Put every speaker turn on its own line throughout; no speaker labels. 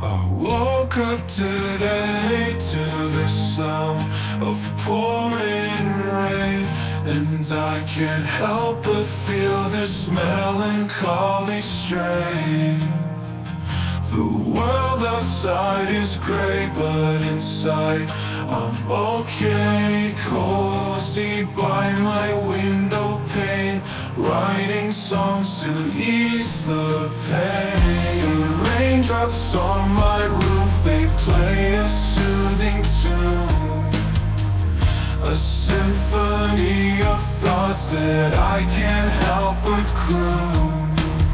I woke up today to the sound of pouring rain, and I can't help but feel this melancholy strain. The world outside is gray, but inside I'm okay, cozy by my window pane, writing songs to ease the pain. Raindrops on my roof, they play a soothing tune, a symphony of thoughts that I can't help but croon.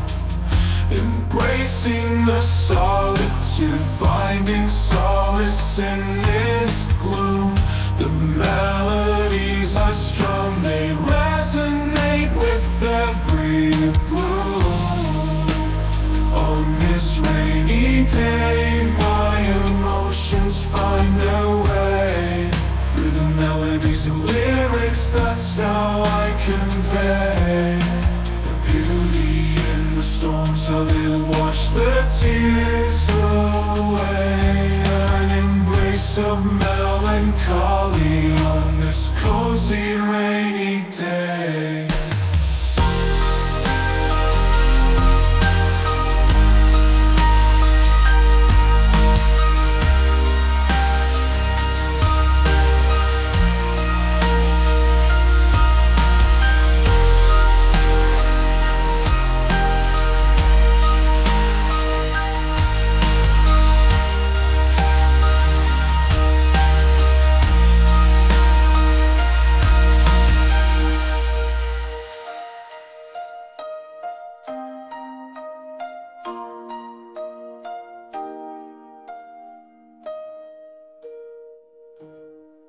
Embracing the solitude, finding solace in this gloom. The melodies I strum, they resonate with every bloom. On this rainy day, my emotions find their way through the melodies and lyrics, that's how I convey the beauty in the storms, how they wash the tears away. An embrace of melancholy on this cozy rainy